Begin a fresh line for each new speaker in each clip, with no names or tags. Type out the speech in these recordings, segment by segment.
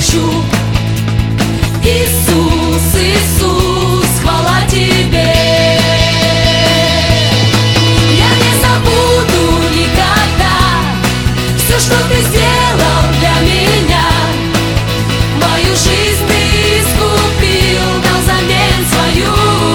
хочу. Иисус, Иисус, хвала Тебе. Я не забуду никогда все, что Ты сделал для меня. Мою жизнь Ты искупил, дал взамен свою.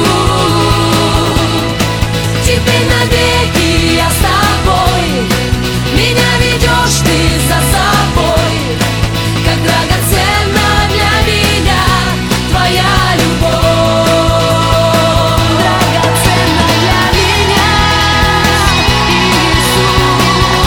Теперь навеки я с Тобой, меня ведешь Ты за собой. Как драгоценна для меня Твоя любовь. Драгоценна для меня, Иисус.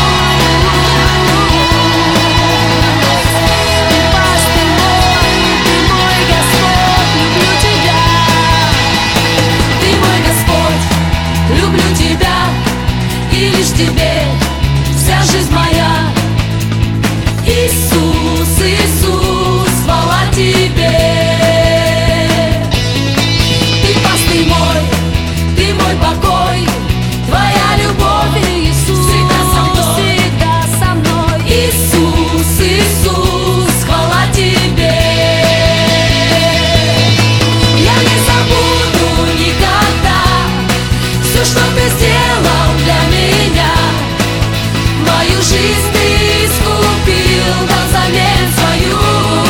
Ты пастырь мой, Ты мой Господь, люблю Тебя. Ты мой Господь, люблю Тебя, и лишь Тебе вся жизнь моя. Иисус, Иисус, хвала Тебе. Ты пастырь мой, Ты мой покой, Твоя любовь, Иисус, всегда со мной, всегда со мной. Иисус, Иисус, хвала Тебе. Я не забуду никогда все, что Ты сделал для меня. Мою жизнь Ты искупил, дал взамен свою.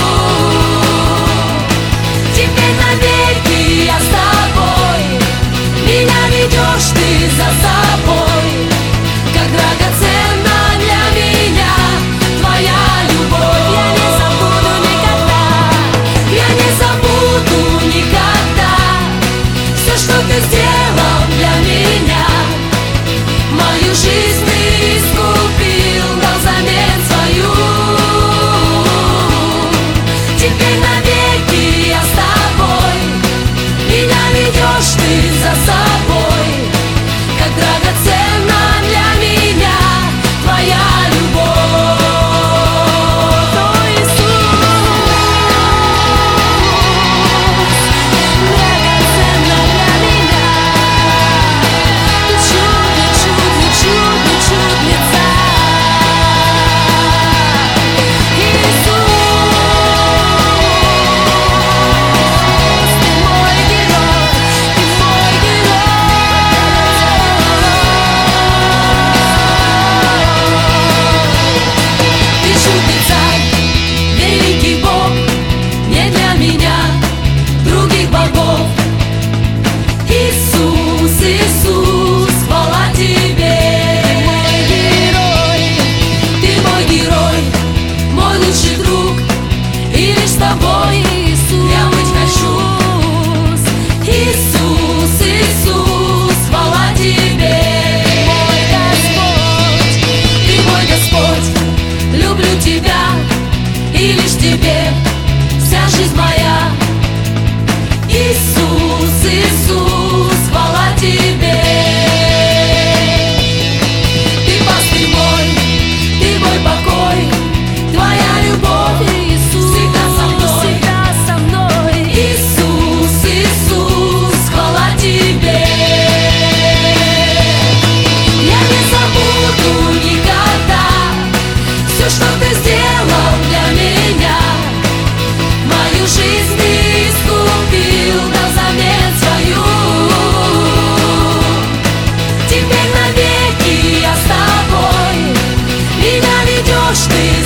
Теперь навеки я с Тобой, меня ведешь Ты за собой. Как драгоценна для меня Твоя любовь. Я не забуду никогда, я не забуду никогда все, что Ты сделал для меня. Мою жизнь Ты искупил, дал взамен свою. Теперь навеки я с Тобой, меня ведешь Ты за собой. Как драгоценна для меня Твоя любовь. О, Иисус, драгоценна для меня. Ты чудный, чудный, чудный, чудница. Иисус, Ты мой герой, Ты мой герой. Ты чудный царь, великий Бог, не для меня других богов. Иисус, Иисус, хвала Тебе. Ты мой герой, мой лучший друг, и лишь с Тобой, Иисус, я быть хочу. Иисус, Иисус, хвала Тебе. Ты мой Господь, люблю Тебя, и лишь Тебе вся жизнь моя. Иисус, Иисус, хвала Тебе. Ты пастырь мой, Ты мой покой, Твоя любовь, Иисус, всегда со мной, всегда со мной. Иисус, Иисус, хвала Тебе. Я не забуду никогда все, что Ты сделал для меня. Мою жизнь Ты искупил, дал взамен свою. Теперь навеки я с Тобой, меня ведешь Ты